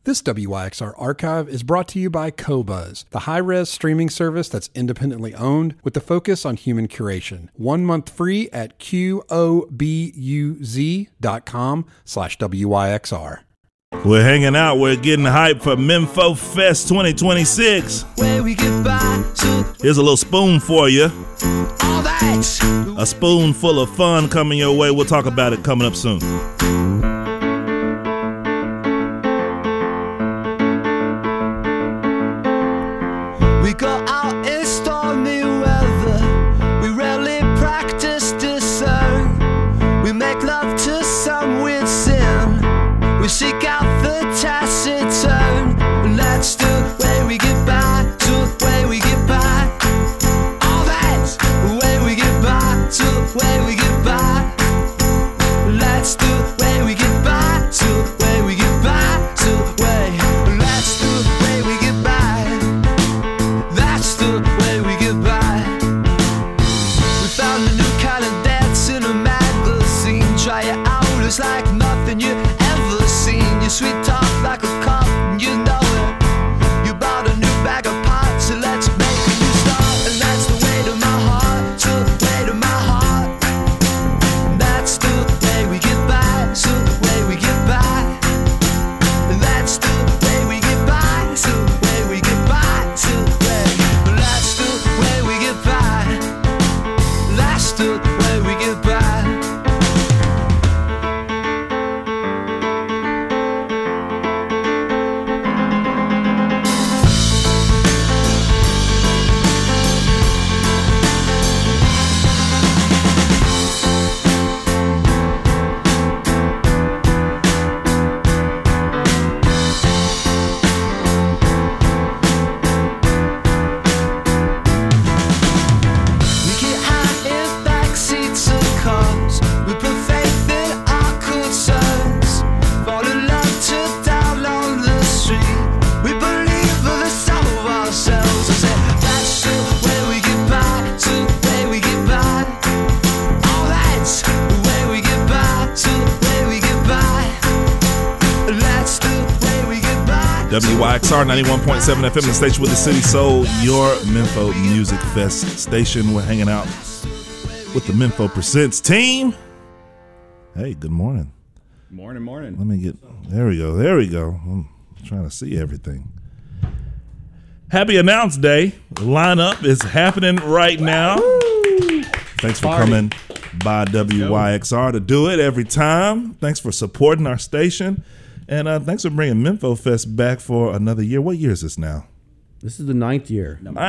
This WYXR archive is brought to you by Qobuz, the high-res streaming service that's independently owned with the focus on human curation. 1 month free at qobuz.com/WYXR. We're hanging out. We're getting hyped for Minfo Fest 2026. Here's a little spoon for you. A spoonful of fun coming your way. We'll talk about it coming up soon. We go out in stormy weather. We rarely practice discern. We make love to some weird sin. We seek out the taciturn. That's the way we get by, the way we get by. All that's the way we get by, the way we get by. That's the way we get by, the way we get by, the way. That's the way we get by. That's the way we get by. We found a new kind of dance in a magazine. Try it out, it's like nothing you ever seen. Your sweet talk like a cop, and you know it. You bought a new bag of pots, so let's make a new start. And that's the way to my heart, the way to my heart. That's the way we get by, so the way we get by. And that's the way we get by, so the way we get by, so the way. That's the way we get by. That's the way we get by. We get high in backseats of cars. We put faith in our concerns. Fall in love to down on the street. We believe in the sum of ourselves. I said, that's the way we get by, the way we get by. Oh, that's the way we get by, the way we get by. That's the way we get by. WYXR 91.7 FM, the station with the city soul, your Minfo Music Fest station. We're hanging out with the Minfo Presents team. Hey, good morning. Morning. Let me get, there we go. I'm trying to see everything. Happy Announce Day. The lineup is happening right now. Thanks for coming by WYXR to do it every time. Thanks for supporting our station. And thanks for bringing Minfo Fest back for another year. What year is this now? This is the 9th year. Number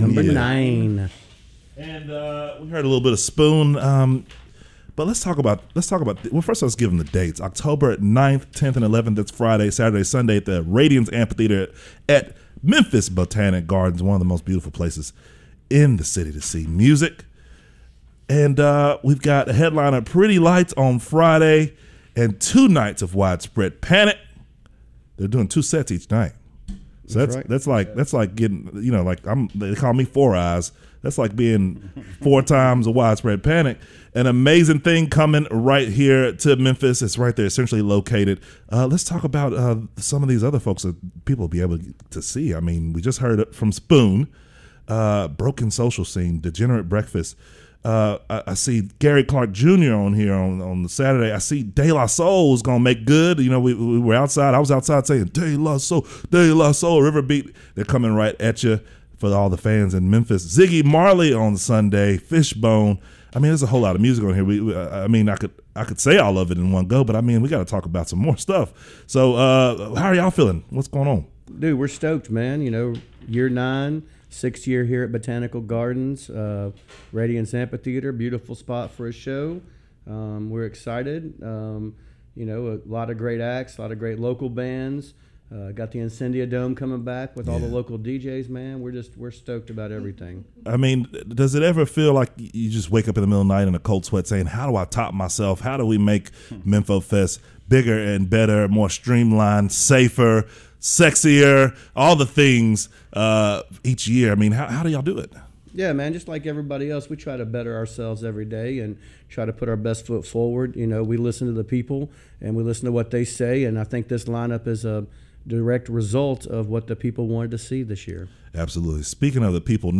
9. And we heard a little bit of Spoon. But let's talk about, well, first let's give them the dates. October 9th, 10th, and 11th. That's Friday, Saturday, Sunday at the Radiance Amphitheater at Memphis Botanic Gardens, one of the most beautiful places in the city to see music. And we've got a headliner, Pretty Lights, on Friday, and 2 nights of Widespread Panic. They're doing 2 sets each night. So that's like getting, like they call me Four Eyes. That's like being 4 times a Widespread Panic. An amazing thing coming right here to Memphis. It's right there, essentially located. Let's talk about some of these other folks that people will be able to see. I mean, we just heard it from Spoon, Broken Social Scene, Degenerate Breakfast. I see Gary Clark Jr. on here on the Saturday. I see De La Soul is gonna make good. We were outside. I was outside saying De La Soul, River Beat. They're coming right at you for all the fans in Memphis. Ziggy Marley on Sunday. Fishbone. I mean, there's a whole lot of music on here. I could say all of it in one go, but I mean, we got to talk about some more stuff. So, how are y'all feeling? What's going on? Dude, we're stoked, man. Year 9. 6th year here at Botanical Gardens, Radiance Amphitheater, beautiful spot for a show. We're excited. A lot of great acts, a lot of great local bands. Got the Incendia Dome coming back with all the local DJs, man. We're stoked about everything. I mean, does it ever feel like you just wake up in the middle of the night in a cold sweat saying, how do I top myself? How do we make Minfo Fest bigger and better, more streamlined, safer, sexier, all the things each year? I mean, how do y'all do it? Yeah, man, just like everybody else, we try to better ourselves every day and try to put our best foot forward. We listen to the people and we listen to what they say, and I think this lineup is a direct result of what the people wanted to see this year. Absolutely. Speaking of the people,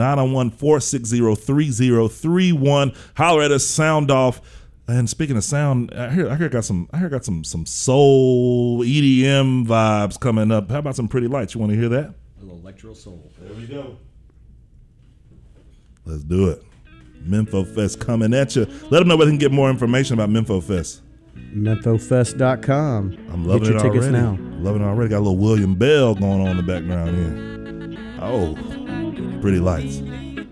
901-460-3031. Holler at us, sound off. And speaking of sound, I hear got some soul EDM vibes coming up. How about some Pretty Lights? You want to hear that? A little electro soul. There we go. Let's do it. MemphoFest coming at you. Let them know where they can get more information about MemphoFest. MemphoFest.com. I'm loving Get your it tickets already. now. Loving it already. Got a little William Bell going on in the background here. Oh, Pretty Lights.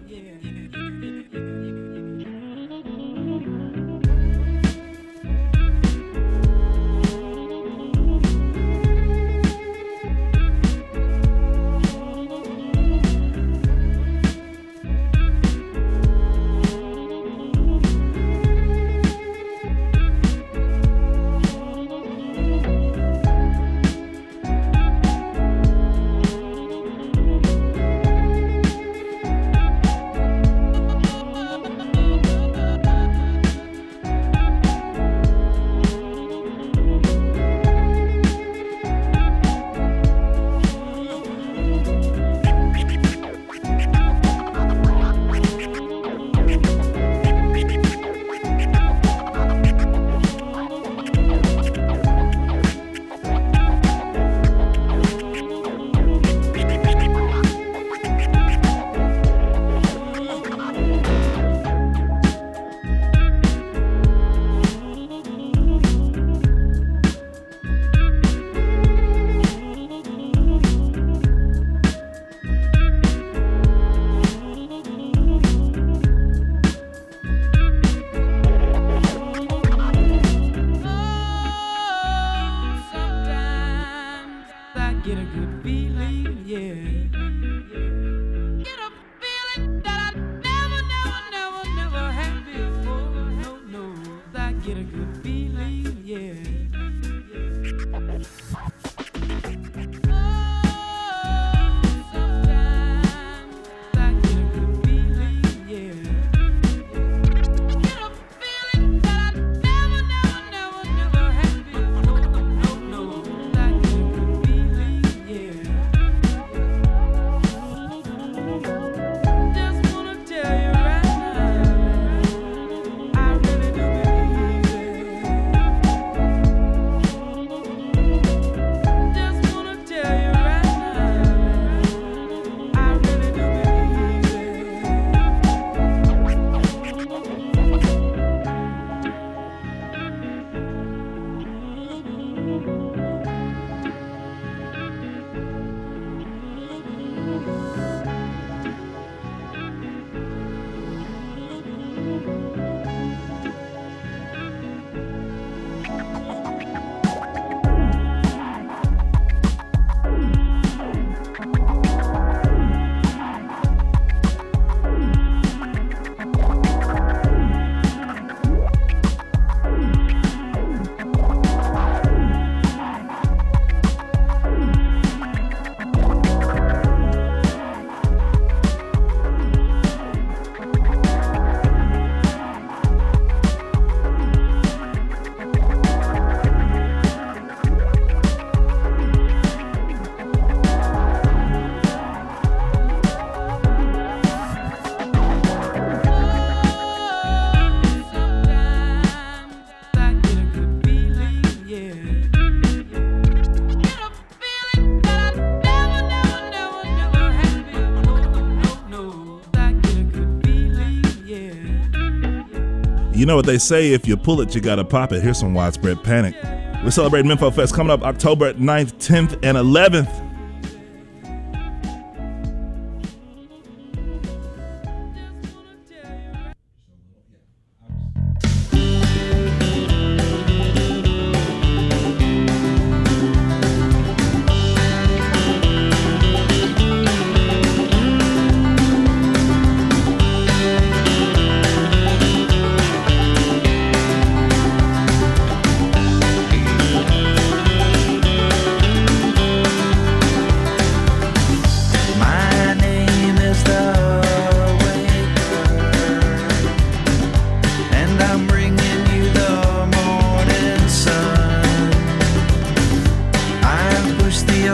You know what they say, if you pull it, you gotta pop it. Here's some Widespread Panic. We're celebrating MemphoFest coming up October 9th, 10th, and 11th.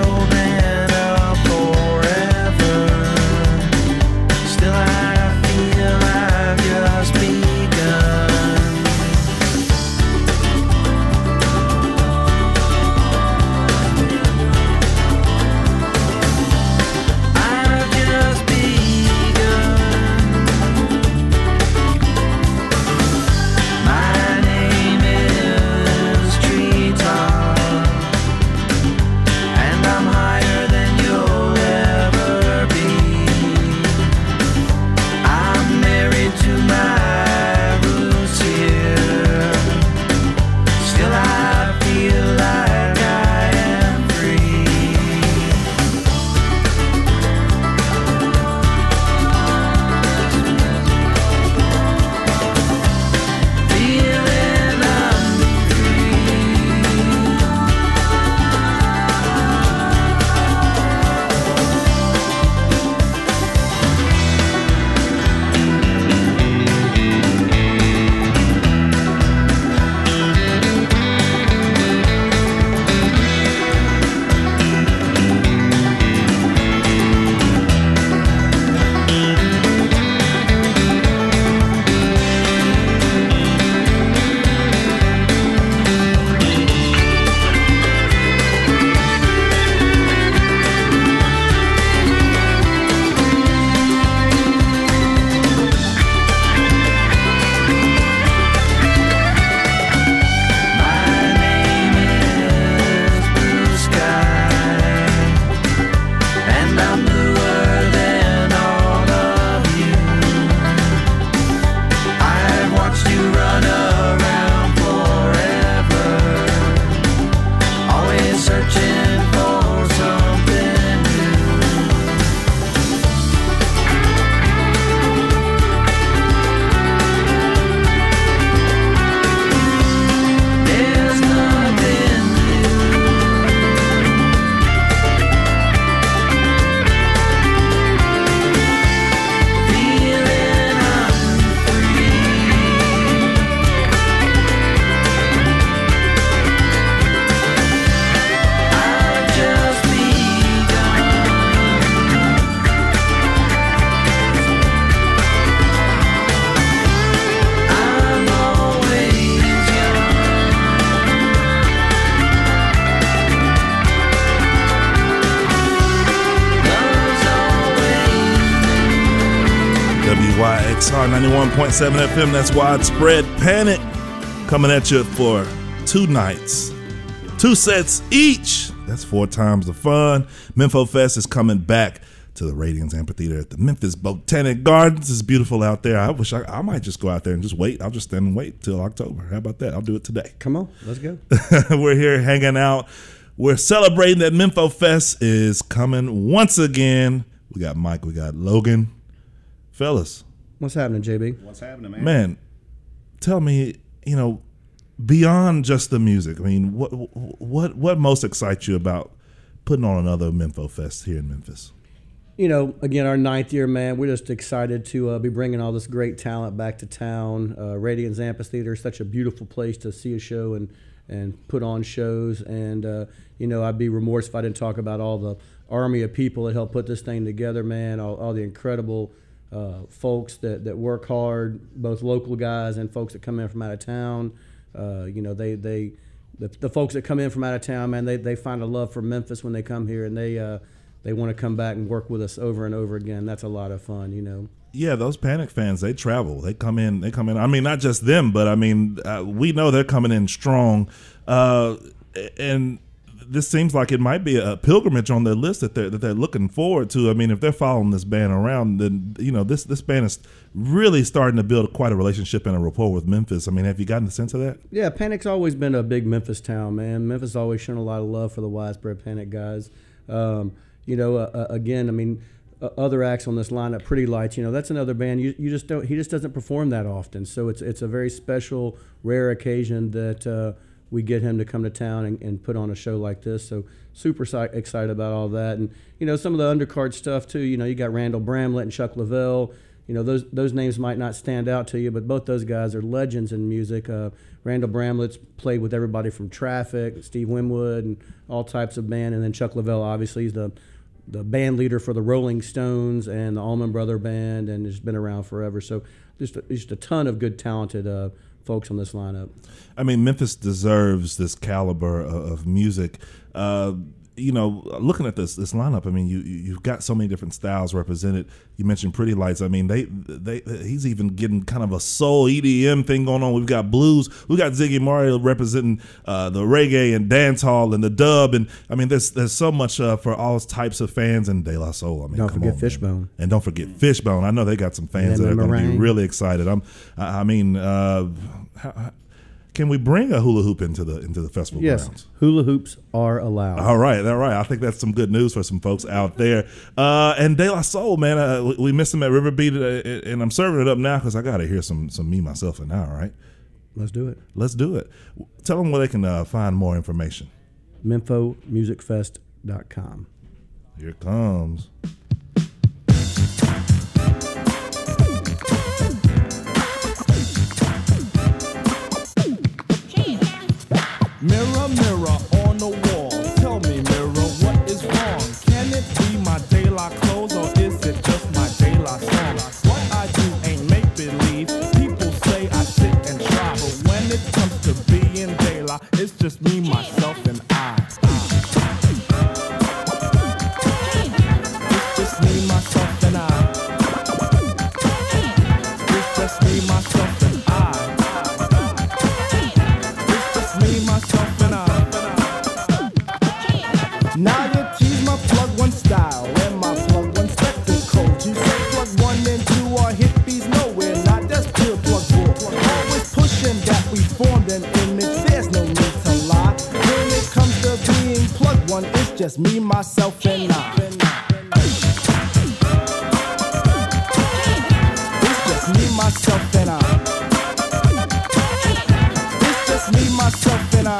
holding up forever. Still I feel I've just begun. I've just begun. My name is Treetop, and I'm higher than you'll ever be. I'm married to my roots here. Still I feel like I am free. Feeling I'm WYXR 91.7 FM. That's Widespread Panic coming at you for 2 nights, 2 sets each. That's 4 times the fun. Mempho Fest is coming back to the Radiance Amphitheater at the Memphis Botanic Gardens. It's beautiful out there. I wish I might just go out there and just wait. I'll just stand and wait till October. How about that? I'll do it today. Come on, let's go. We're here hanging out. We're celebrating that Mempho Fest is coming once again. We got Mike, we got Logan. Fellas, What's happening, JB? What's happening, man? man, tell me, beyond just the music, I mean, what most excites you about putting on another Mempho Fest here in Memphis? Again, our 9th year, man, we're just excited to be bringing all this great talent back to town. Radiance Amphitheater is such a beautiful place to see a show and put on shows. And, I'd be remorse if I didn't talk about all the army of people that helped put this thing together, man, all the incredible folks that work hard, both local guys and folks that come in from out of town. The folks that come in from out of town, man, they find a love for Memphis when they come here, and they want to come back and work with us over and over again. That's a lot of fun, Yeah, those Panic fans, they travel. They come in. I mean, not just them, but I mean, we know they're coming in strong. And this seems like it might be a pilgrimage on their list that they're looking forward to. I mean, if they're following this band around, then this band is really starting to build quite a relationship and a rapport with Memphis. I mean, have you gotten a sense of that? Yeah, Panic's always been a big Memphis town, man. Memphis has always shown a lot of love for the Widespread Panic guys. Again, I mean, other acts on this lineup, Pretty Lights, that's another band he just doesn't perform that often. So it's a very special, rare occasion that we get him to come to town and put on a show like this. So super excited about all that. And, some of the undercard stuff too, you got Randall Bramlett and Chuck Leavell, those names might not stand out to you, but both those guys are legends in music. Randall Bramlett's played with everybody from Traffic, Steve Winwood, and all types of band, and then Chuck Leavell, obviously, he's the band leader for the Rolling Stones and the Allman Brother Band, and has been around forever. So just a ton of good, talented folks on this lineup. I mean, Memphis deserves this caliber of music. Looking at this lineup, I mean, you've got so many different styles represented. You mentioned Pretty Lights. I mean, he's even getting kind of a soul EDM thing going on. We've got blues. We've got Ziggy Marley representing the reggae and dance hall and the dub. And I mean, there's so much for all types of fans. And De La Soul. I mean, don't forget Fishbone. And don't forget Fishbone. I know they got some fans that are going to be really excited. Can we bring a hula hoop into the festival grounds? Yes, hula hoops are allowed. All right. I think that's some good news for some folks out there. And De La Soul, man, we missed him at Riverbeat, and I'm serving it up now because I got to hear some Me, Myself, and I, all right? Let's do it. Tell them where they can find more information. MemphoMusicFest.com. Here it comes. Mirror, mirror on the wall, tell me, mirror, what is wrong? Can it be my De La clothes, or is it just my De La song? What I do ain't make-believe, people say I sit and try, but when it comes to being De La, it's just me, myself, and I. It's just me, myself, and I. It's just me, myself, and I. Now you tease my plug one style and my plug one spectacles. You say plug 1 and 2 are hippies, no we're not, that's pure plug bull. Always pushing that we formed an image, there's no need to lie. When it comes to being plug one, it's just me, myself, and I. It's just me, myself, and I. It's just me, myself, and I.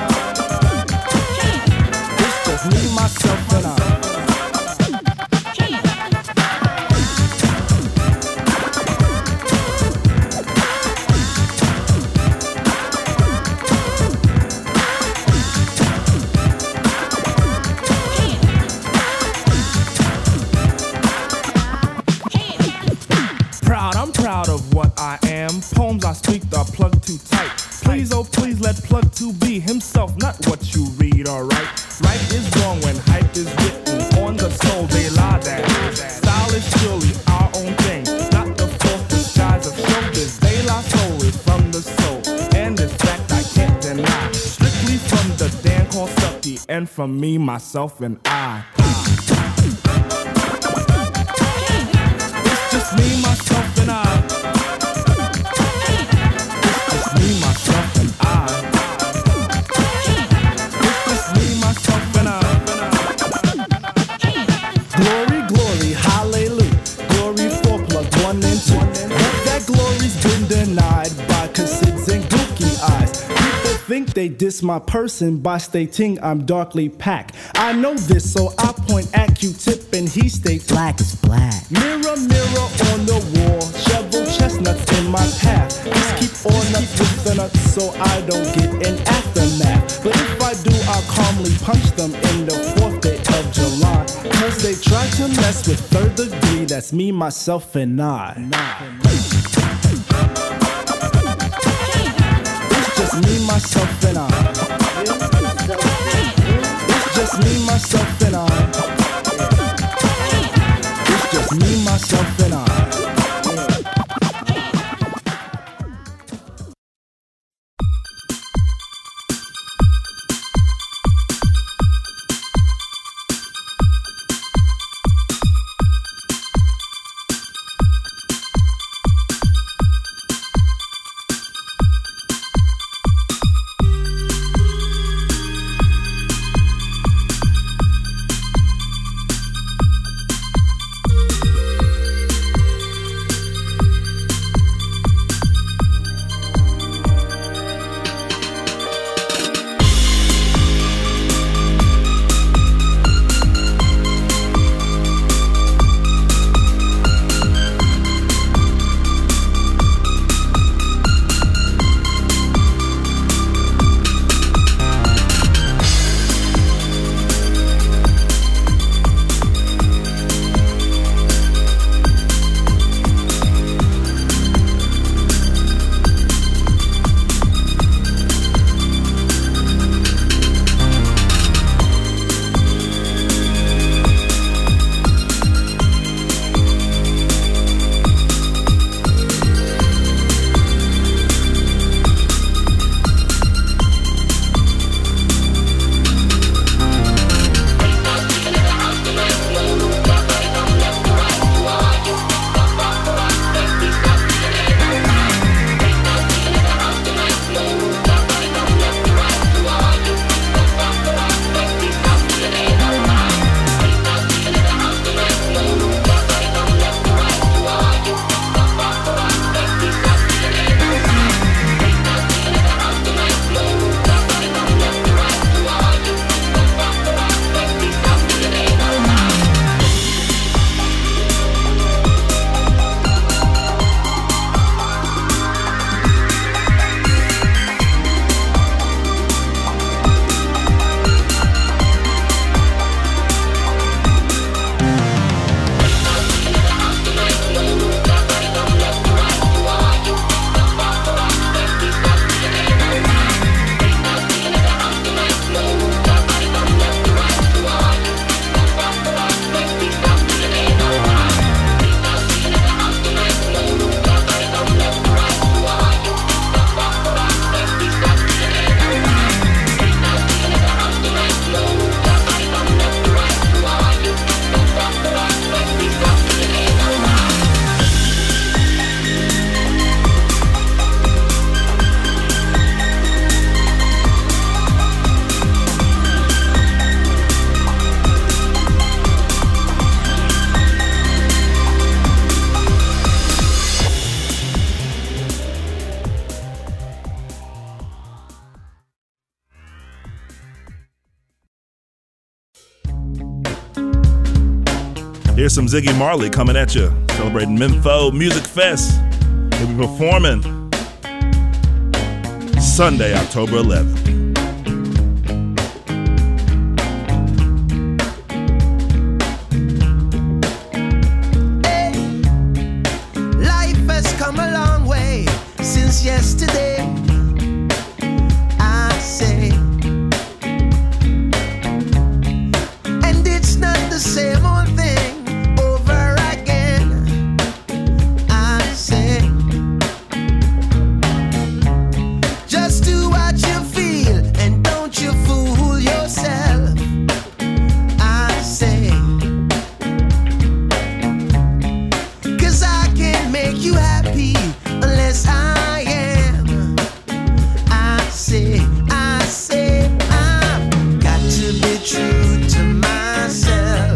Me, myself, and I. I'm proud of what I am. Poems I speak are plugged too tight. Please, oh please, let plug 2 be himself, not what you read, alright? Right is wrong when hype is written on the soul, De La that. Style is surely our own thing, not the false disguise of showbiz. De La Soul is from the soul, and this fact I can't deny. Strictly from the Dan called Stucky, and from me, myself, and I. It's just me, myself, and I. It's just me, myself, and I. It's just me, myself, and I. Glory, glory, hallelujah. Glory for plug 1 and 2. But that glory's been denied by cassids and gooky eyes. People think they diss my person by stating I'm darkly packed. I know this, so I point at Q-Tip and he states black is black. Mirror, mirror on the wall, shovel chestnuts in my path. Just keep on up with the nuts so I don't get an aftermath. But if I do, I'll calmly punch them in the 4th day of July. Cause they try to mess with 3rd degree, that's me, myself, and I. It's just me, myself, and I. It's just me, myself, and I. It's just me, myself, and I. Here's some Ziggy Marley coming at you, celebrating Minfo Music Fest. He'll be performing Sunday, October 11th. Yesterday, I say, and it's not the same old thing over again. I say, just do what you feel and don't you fool yourself. I say, 'cause I can't make you happy unless I I've got to be true to myself.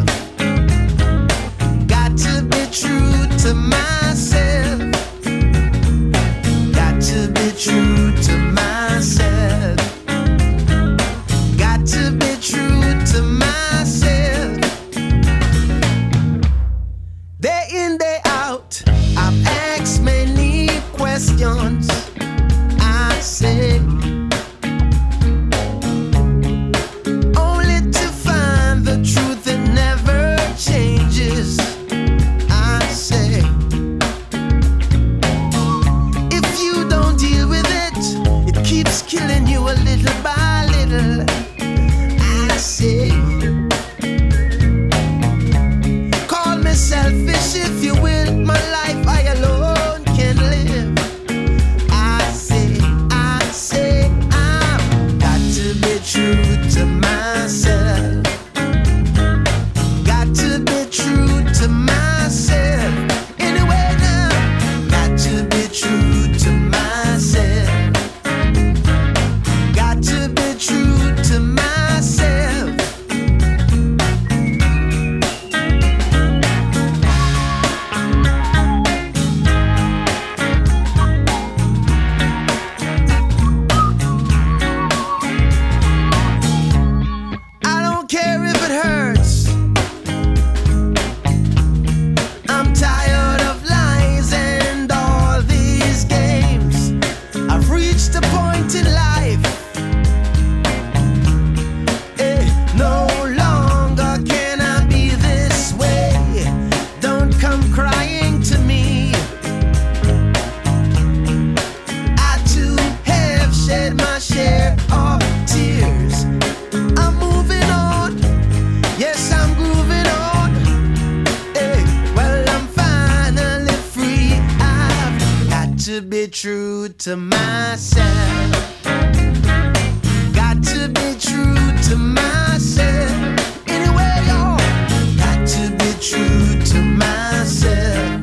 Got to be true to myself. Got to be true to myself. Got to be true to myself. Day in, day out, I've asked many questions. I say, killing you a little by little. I say, call me selfish if you will. My life I alone can live. I say, I've got to be true to myself. Got to be true to myself. Anyway now, got to be true to myself. To be true to myself. I don't care if it hurts. I'm tired of lies and all these games. I've reached a point in life. Crying to me, I too have shed my share of tears. I'm moving on, yes I'm grooving on. Hey, well I'm finally free. I've got to be true to myself. Got to be true to myself. Anyway, y'all, got to be true to myself.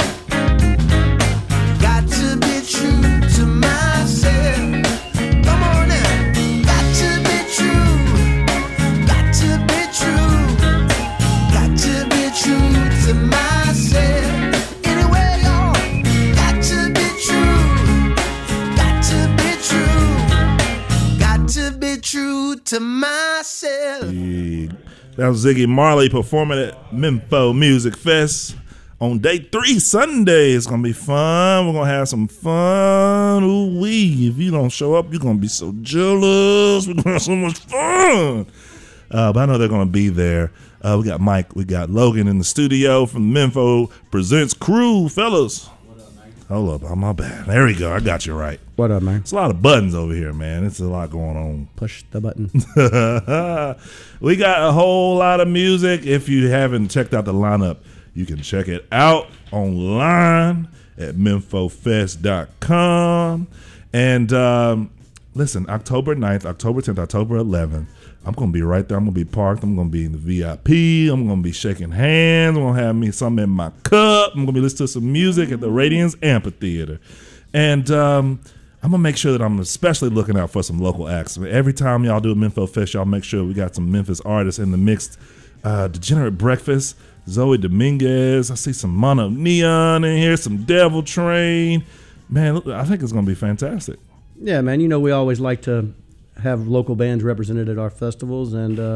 Got to be true to myself. Come on now. Got to be true. Got to be true. Got to be true to myself. Anyway, y'all, got to be true. Got to be true. Got to be true to myself. Yeah. That was Ziggy Marley performing at Minfo Music Fest on day 3, Sunday. It's going to be fun. We're going to have some fun. Ooh-wee. If you don't show up, you're going to be so jealous. We're going to have so much fun. But I know they're going to be there. We got Mike. We got Logan in the studio from the Minfo Presents crew. Fellas. Hold up. Oh, my bad. There we go. I got you right. What up, man? It's a lot of buttons over here, man. It's a lot going on. Push the button. We got a whole lot of music. If you haven't checked out the lineup, you can check it out online at minfofest.com. And listen, October 9th, October 10th, October 11th, I'm going to be right there. I'm going to be parked. I'm going to be in the VIP. I'm going to be shaking hands. I'm going to have me something in my cup. I'm going to be listening to some music at the Radiance Amphitheater. And I'm going to make sure that I'm especially looking out for some local acts. Every time y'all do a Minfo Fest, y'all make sure we got some Memphis artists in the mix. Degenerate Breakfast, Zoe Dominguez. I see some Mono Neon in here, some Devil Train. Man, I think it's going to be fantastic. Yeah, man. You know, we always like to have local bands represented at our festivals, and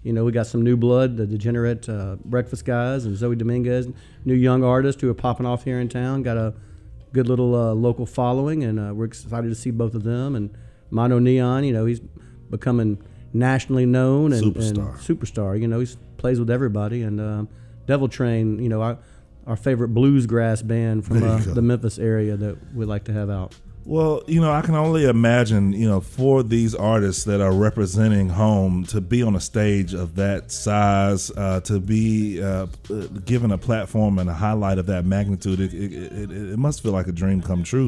You know, we got some new blood, the Degenerate Breakfast guys and Zoe Dominguez, new young artists who are popping off here in town. Got a good little local following, and we're excited to see both of them. And Mono Neon, you know, he's becoming nationally known and superstar. You know, he plays with everybody. And Devil Train, you know, our favorite bluesgrass band from the Memphis area that we'd like to have out. Well, you know, I can only imagine, you know, for these artists that are representing home to be on a stage of that size, to be given a platform and a highlight of that magnitude, it must feel like a dream come true.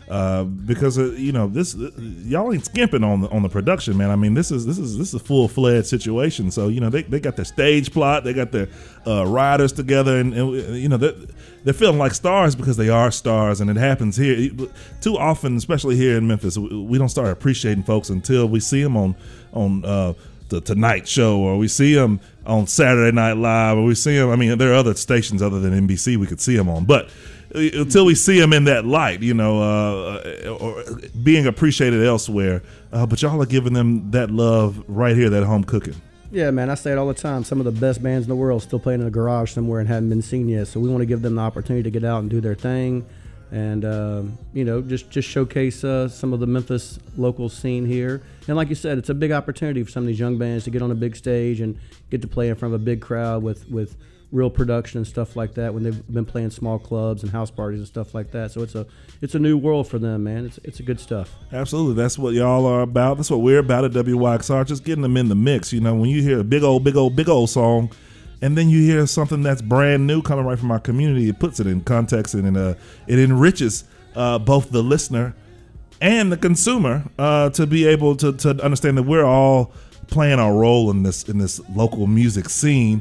Because you know, y'all ain't skimping on the production, man. I mean, this is a full-fledged situation. So you know, they got their stage plot, they got their riders together, and you know they're feeling like stars because they are stars, and it happens here too often, especially here in Memphis. We don't start appreciating folks until we see them on the Tonight Show, or we see them on Saturday Night Live, or we see them. I mean, there are other stations other than NBC we could see them on, but until we see them in that light, you know, or being appreciated elsewhere. But y'all are giving them that love right here, that home cooking. Yeah, man, I say it all the time. Some of the best bands in the world still playing in a garage somewhere and haven't been seen yet. So we want to give them the opportunity to get out and do their thing, and you know, just showcase some of the Memphis local scene here. And like you said, it's a big opportunity for some of these young bands to get on a big stage and get to play in front of a big crowd with real production and stuff like that when they've been playing small clubs and house parties and stuff like that. So it's a new world for them, man. It's good stuff. Absolutely. That's what y'all are about. That's what we're about at WYXR, just getting them in the mix. You know, when you hear a big old song, and then you hear something that's brand new coming right from our community, it puts it in context, and it enriches both the listener and the consumer to be able to understand that we're all playing our role in this local music scene.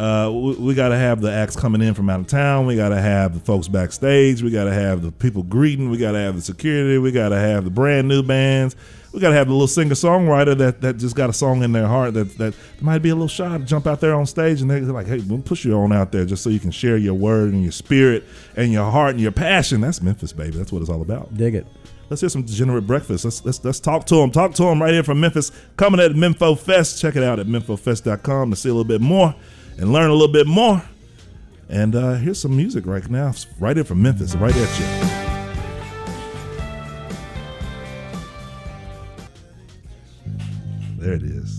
We got to have the acts coming in from out of town. We got to have the folks backstage. We got to have the people greeting. We got to have the security. We got to have the brand new bands. We got to have the little singer-songwriter that just got a song in their heart that might be a little shy to jump out there on stage, and they're like, hey, we'll push you on out there just so you can share your word and your spirit and your heart and your passion. That's Memphis, baby. That's what it's all about. Dig it. Let's hear some Degenerate Breakfast. Let's talk to them. Talk to them right here from Memphis. Coming at Mempho Fest. Check it out at memphofest.com to see a little bit more and learn a little bit more. And here's some music right now, right here from Memphis, right at you. There it is.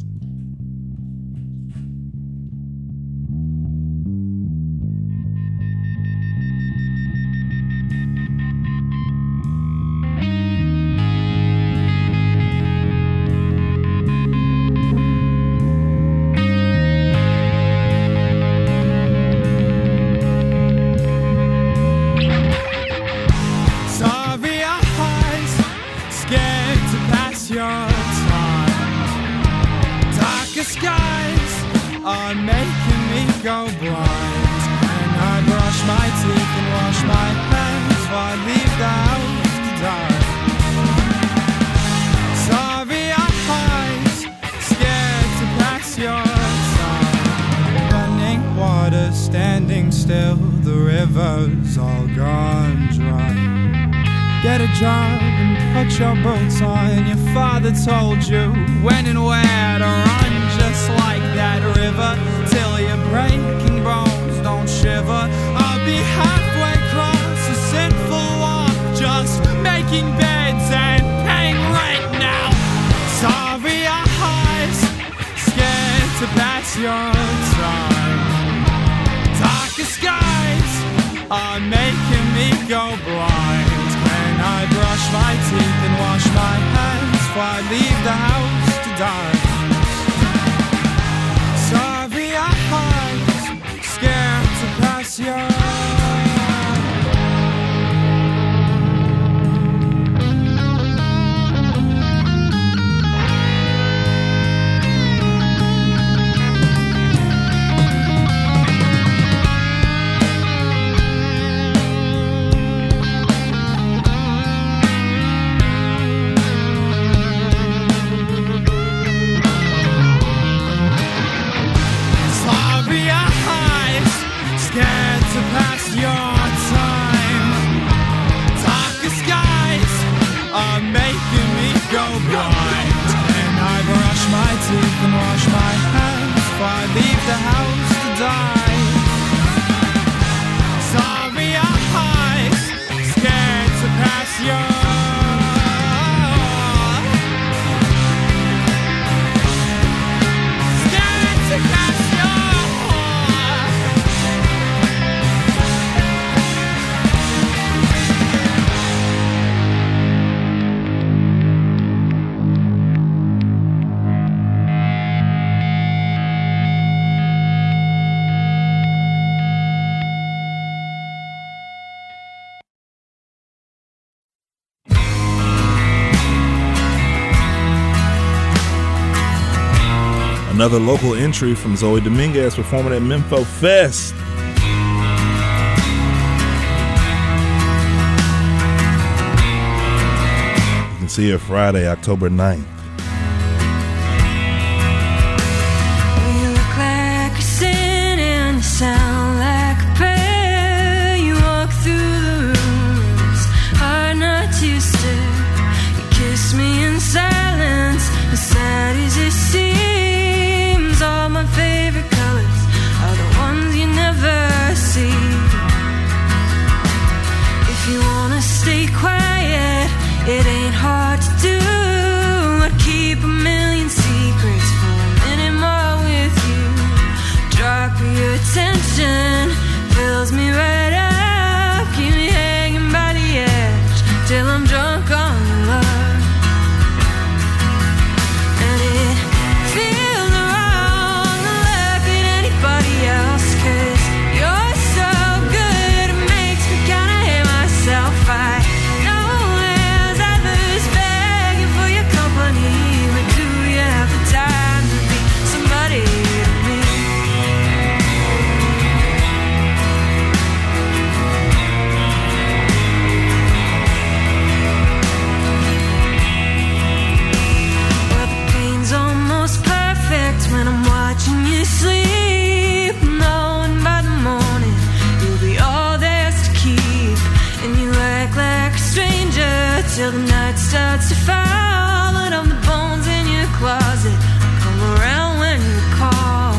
Standing still, the river's all gone dry. Get a job and put your boots on. Your father told you when and where to run, just like that river, till your breaking bones don't shiver. I'll be halfway across a sinful walk, just making beds and paying rent now. Sorry eyes, scared to pass your time. Darker skies are making me go blind. Can I brush my teeth and wash my hands before I leave the house to die? Sorry eyes, scared to pass your Another local entry from Zoe Dominguez performing at Mempho Fest. You can see her Friday, October 9th. You look like a sin and you sound like a prayer. You walk through the rooms, hard not to stare. You kiss me in silence, as sad as it seems. All my favorite colors are the ones you never see. If you wanna stay quiet, it ain't hard to do. I'd keep a million secrets for a minute more with you. Drop your attention fills me right up. Keep me hanging by the edge till I'm drunk on your love. And it feels wrong to look at anybody else, 'cause you're so good it makes me kinda hate myself. I know there's others begging for your company, but do you have the time to be somebody to me? Well, the pain's almost perfect when I'm watching you sleep, knowing by the morning you'll be all there's to keep. And you act like a stranger till the night starts to fall, and I'm the bones in your closet. I'll come around when you call.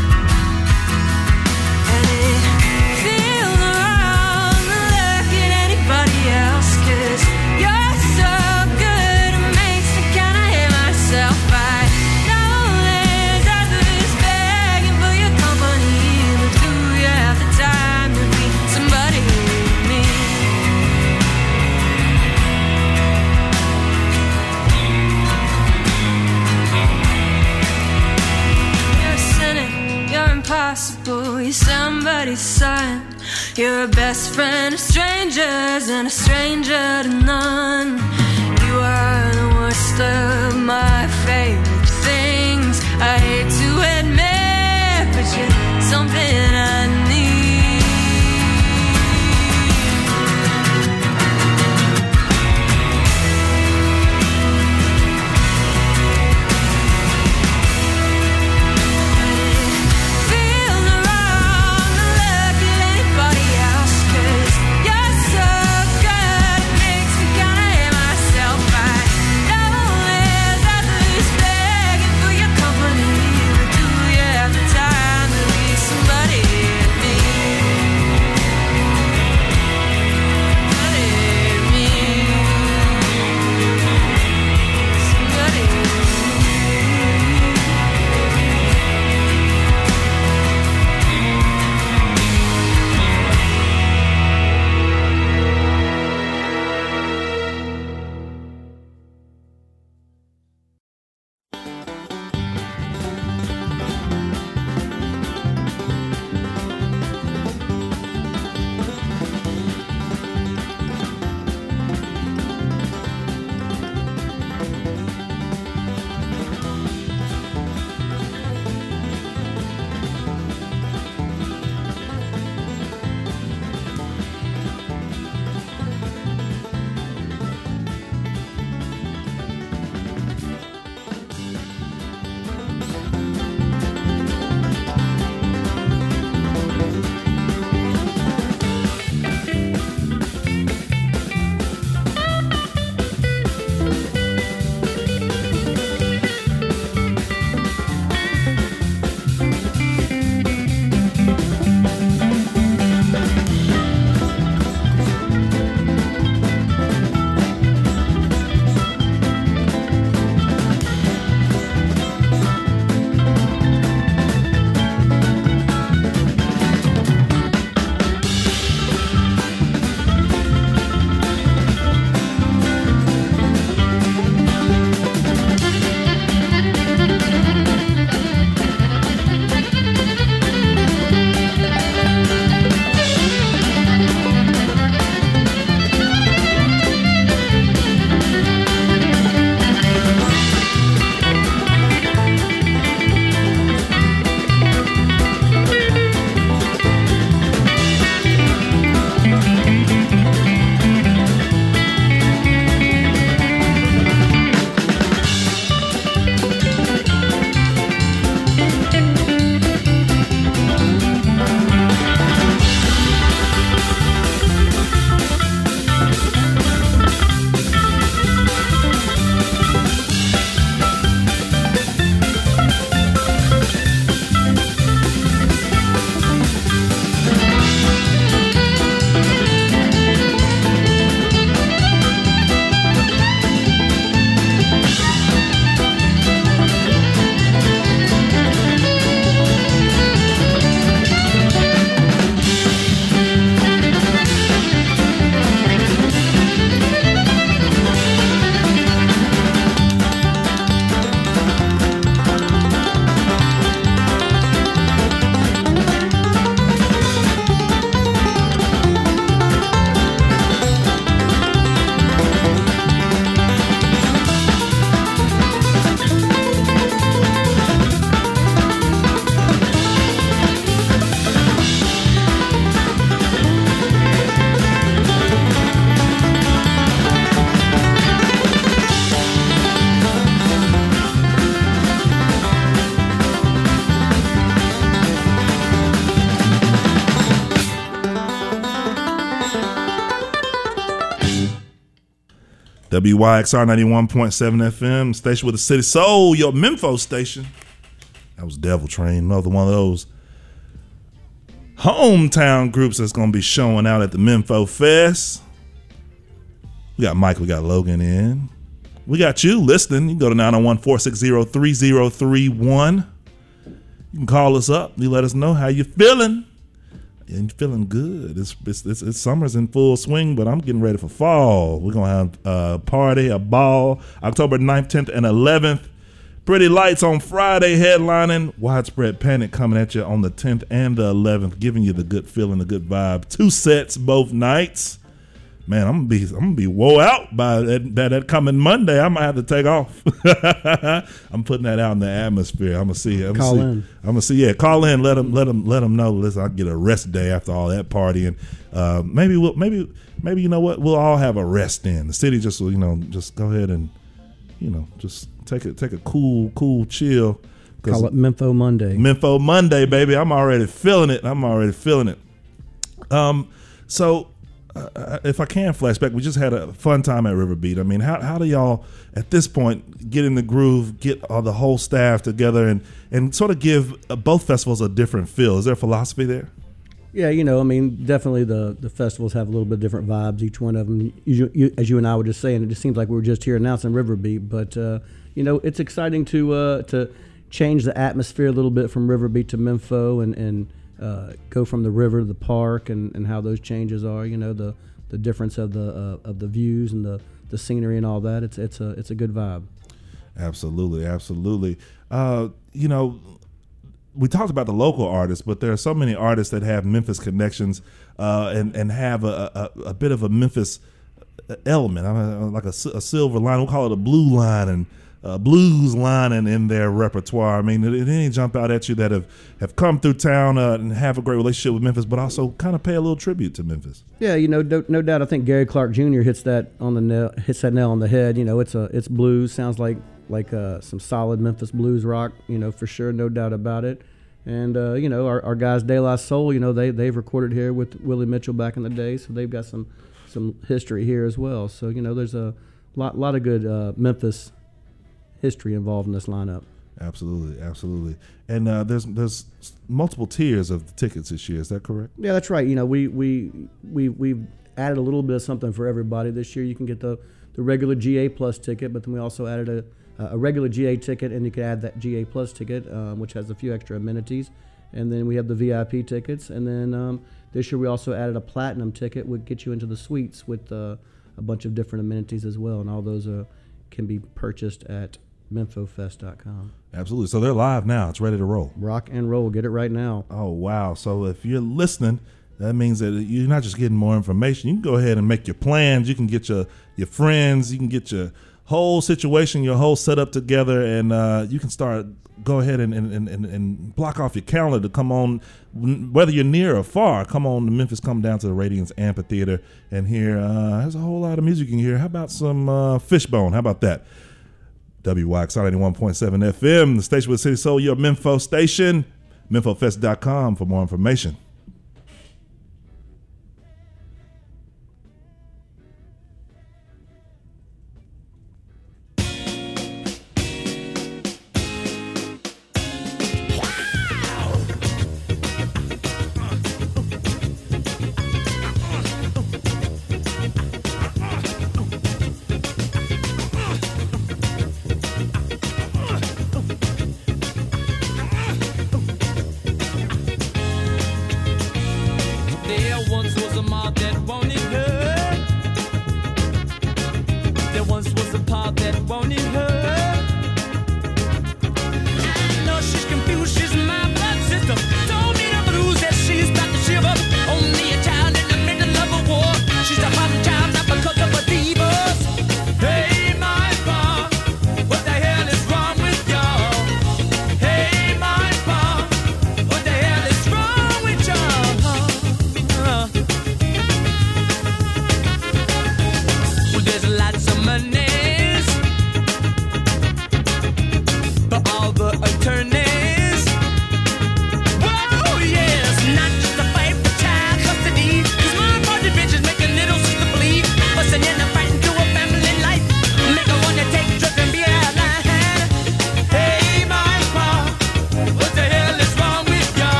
And it feels wrong to look at anybody else, 'cause you're so good it makes me kinda hate myself. I know there's others begging for your company, but do you have the time to be somebody to me? You're a cynic, you're impossible, you're somebody's son. You're a best friend of strangers and a stranger to none. You are the worst of my favorite things. I hate to admit, but you're something I need. Feels wrong to look at anybody else, 'cause you're so good it makes me kinda hate myself. I know there's others begging for your company, but do you have the time to be somebody WYXR 91.7 FM, station with the city soul, your Memphis station. That was Devil Train, another one of those hometown groups that's going to be showing out at the Memphis Fest. We got Mike, we got Logan in. We got you listening. You can go to 901-460-3031. You can call us up. You let us know how you feeling. And you're feeling good. It's summer's in full swing, but I'm getting ready for fall. We're going to have a party, a ball, October 9th, 10th, and 11th. Pretty Lights on Friday headlining. Widespread Panic coming at you on the 10th and the 11th, giving you the good feeling, the good vibe. 2 sets both nights. Man, I'm gonna be woe out by that coming Monday. I might have to take off. I'm putting that out in the atmosphere. I'm gonna see. Call in. Call in. Let them know. Listen, I get a rest day after all that partying. Maybe you know what? We'll all have a rest in. The city just go ahead and just take a cool chill. Call it Memphis Monday. Memphis Monday, baby. I'm already feeling it. So. If I can flashback, we just had a fun time at River Beat. I mean, how do y'all at this point get in the groove, get all the whole staff together, and sort of give both festivals a different feel? Is there a philosophy there? Yeah, I mean, definitely the festivals have a little bit different vibes. Each one of them, as you and I were just saying, it just seems like we were just here announcing River Beat, but it's exciting to change the atmosphere a little bit from River Beat to Memphis and go from the river to the park and how those changes are. The difference of the views and the scenery and all that. It's a good vibe. Absolutely. We talked about the local artists, but there are so many artists that have Memphis connections and have a bit of a Memphis element. I mean, like a silver line. We'll call it a blue line and blues lining in their repertoire. I mean, any jump out at you that have come through town and have a great relationship with Memphis, but also kind of pay a little tribute to Memphis. Yeah, no doubt. I think Gary Clark Jr. hits that nail on the head. It's blues. Sounds like some solid Memphis blues rock. For sure, no doubt about it. And our guys De La Soul. They've recorded here with Willie Mitchell back in the day, so they've got some history here as well. So there's a lot of good Memphis history involved in this lineup. Absolutely. And there's multiple tiers of the tickets this year. Is that correct? Yeah, that's right. We've added a little bit of something for everybody this year. You can get the regular GA Plus ticket, but then we also added a regular GA ticket, and you can add that GA Plus ticket, which has a few extra amenities. And then we have the VIP tickets, and then this year we also added a Platinum ticket, which gets you into the suites with a bunch of different amenities as well, and all those can be purchased at memphofest.com. Absolutely. So they're live now. It's ready to roll. Rock and roll. Get it right now. Oh, wow. So if you're listening, that means that you're not just getting more information. You can go ahead and make your plans. You can get your friends. You can get your whole situation, your whole setup together, and you can go ahead and block off your calendar to come on, whether you're near or far. Come on to Memphis, come down to the Radiance Amphitheater and hear, there's a whole lot of music you can hear. How about some Fishbone? How about that? WYXR 91.7 FM, the station with City Soul, your Memphis station. MemphisFest.com for more information.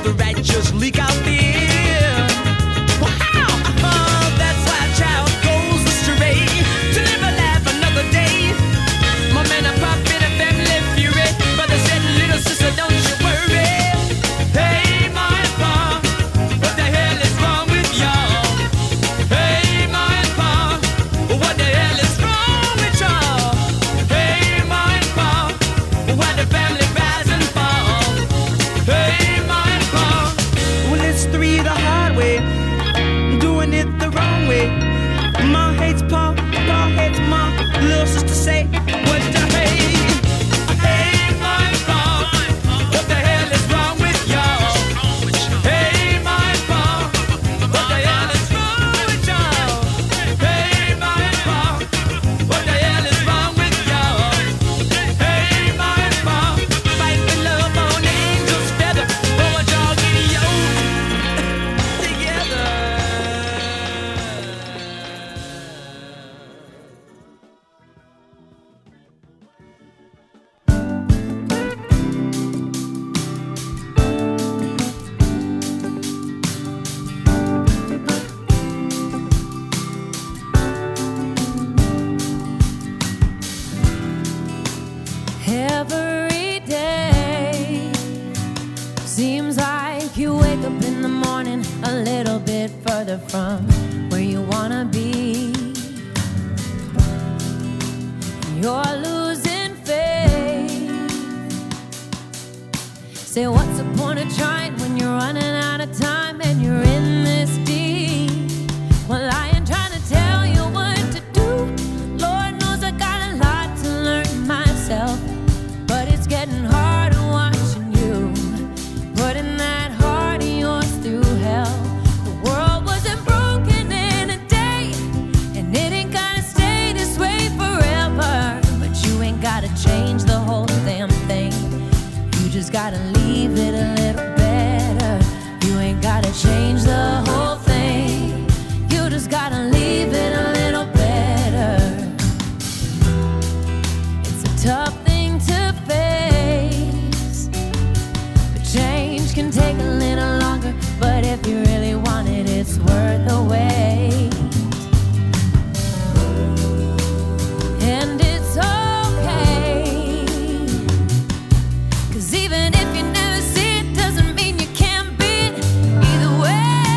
the righteous leak out there. Wow! That's why a child goes astray to live a life another day. My man, I pop in a family fury, but they said, little sister, don't you worry. Hey, ma and pa, what the hell is wrong with y'all? Hey, ma and pa, what the hell is wrong with y'all? Hey, ma and pa, why the family rise and fall? Hey, ma and pa, well, it's three the hard way, doing it the wrong way. Ma hates pa, pa hates ma, little sister say, what the hey? Hey, ma and pa, what the hell is wrong with y'all? Hey, ma and pa, what the hell is wrong with y'all? Hey, ma and pa, what the hell is wrong with y'all? Hey, ma and pa, fight for love on angel's feather, but what y'all get yoked together? Every day seems like you wake up in the morning a little bit further from where you wanna be. You're losing faith. Say, what's the point of trying when you're running out of time and you're in this deep? Well, I ain't trying to tell you what to do. Lord knows I got a lot to learn myself. But it's getting harder watching you, putting that heart of yours through hell. The world wasn't broken in a day, and it ain't gonna stay this way forever. But you ain't gotta change the whole damn thing. You just gotta leave it a little better. You ain't gotta change the whole thing. You just gotta leave it a little better. It's a tough thing to face, but change can take a little longer. But if you really want it, it's worth the wait. And it's okay, 'cause even if you never see it, doesn't mean you can't be it. Either way,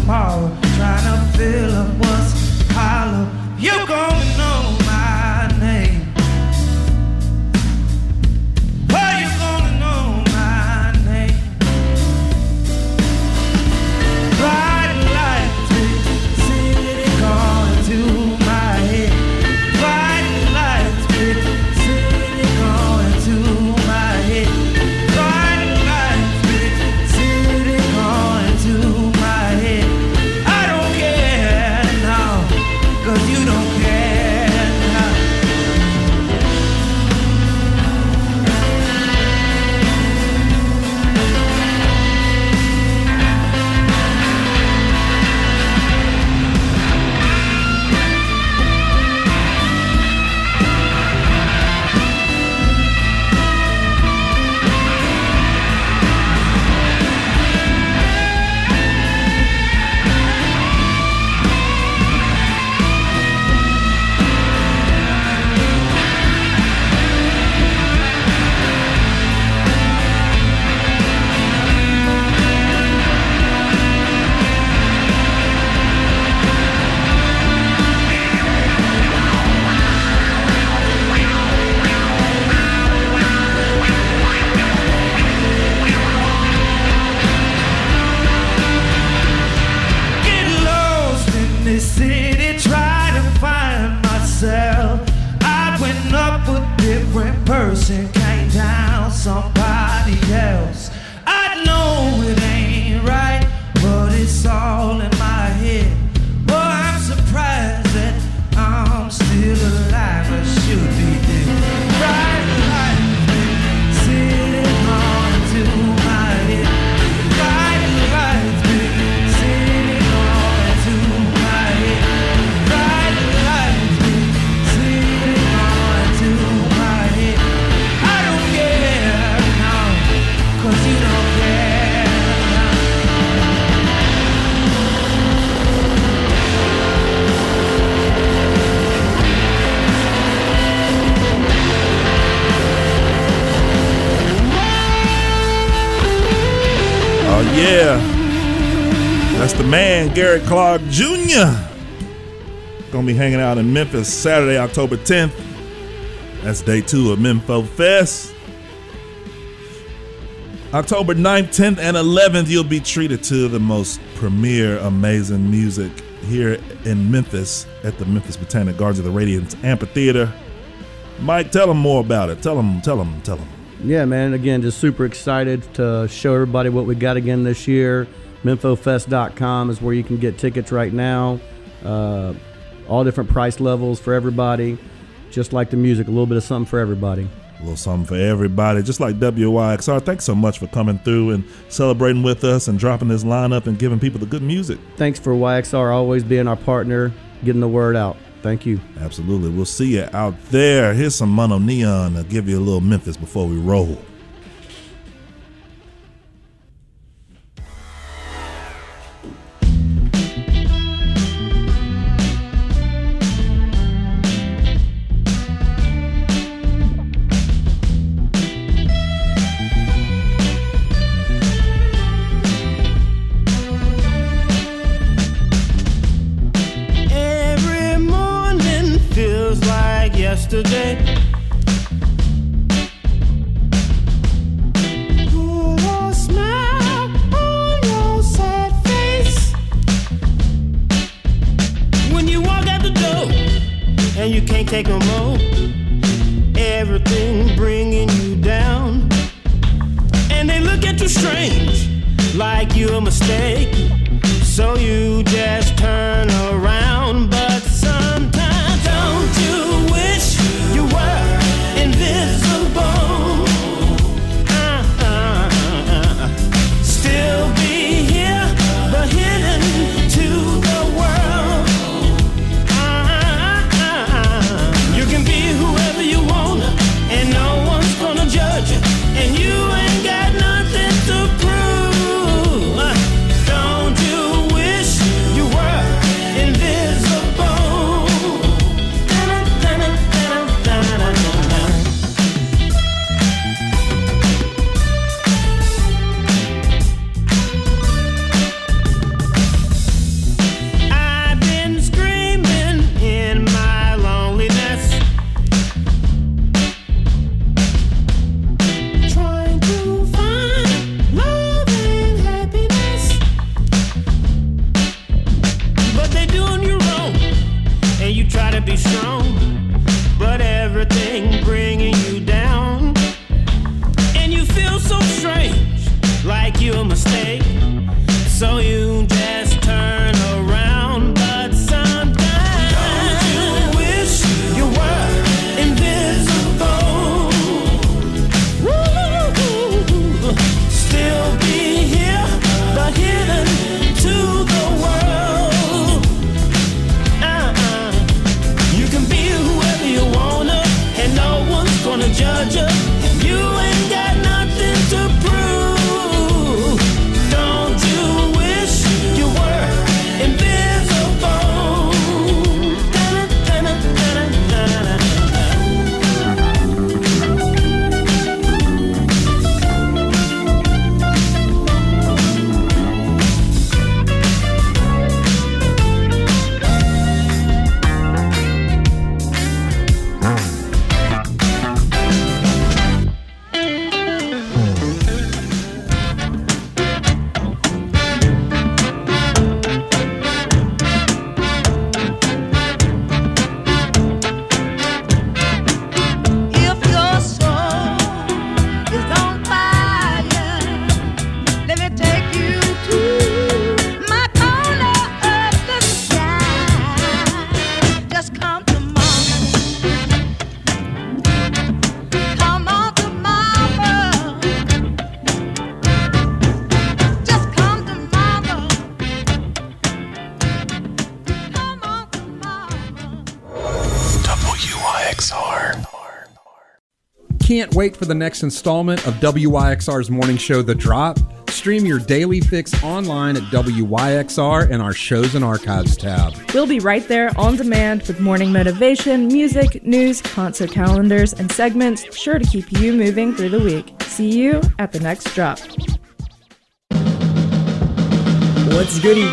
power, trying to fill up what's hollow. You're gonna know my name. Well, you're gonna know my name. Bright lights, big city going to my head. Bright lights, big city going to my head. Bright lights, big city going to my head. I don't care now, 'cause you don't care now. Get lost in this city, try to find myself. I went up a different person, came down somebody else. I know it ain't right, but it's all in my head. Boy, I'm surprised that I'm still alive. I should be dead. Bright lights, city going to my head. Bright lights, big city going to my head. Bright lights, big city going to my head. I don't care now, 'cause you don't care now. Oh yeah, that's the man, Gary Clark Jr. Gonna be hanging out in Memphis Saturday, October 10th. That's day 2 of Mempho Fest. October 9th, 10th, and 11th, you'll be treated to the most premier, amazing music here in Memphis at the Memphis Botanic Gardens of the Radiance Amphitheater. Mike, tell them more about it. Tell them. Yeah, man. Again, just super excited to show everybody what we got again this year. MemphoFest.com is where you can get tickets right now. All different price levels for everybody. Just like the music, a little bit of something for everybody. A little something for everybody, just like WYXR. Thanks so much for coming through and celebrating with us and dropping this lineup and giving people the good music. Thanks for YXR always being our partner, getting the word out. Thank you. Absolutely. We'll see you out there. Here's some Mono Neon to give you a little Memphis before we roll. Every morning feels like yesterday. Put a smile on your sad face. When you walk out the door and you can't take no more, everything bringing you down, and they look at you strange, like you're a mistake. So you just turn around, but sometimes don't you wish you were invisible? Still be here, but hidden to the world. You can be whoever you want, and no one's gonna judge you, and you ain't got nothing to prove. Don't you wish and you try to be strong, but everything bringing you down, and you feel so strange, like you're a mistake, so you just turn around. But sometimes don't you wish you were invisible? Woo! Still be here, but hidden to the world. You can be whoever you wanna, and no one's gonna judge you. You ain't got nothing to prove. Don't you wish you were invisible? If your soul is on fire, let me take you to my corner of the sky. Just come to mama. Come on to mama. Just come to mama. Come on to mama. WYXR. Can't wait for the next installment of WYXR's morning show, The Drop? Stream your daily fix online at WYXR and our shows and archives tab. We'll be right there on demand with morning motivation, music, news, concert calendars, and segments sure to keep you moving through the week. See you at the next drop. What's goody,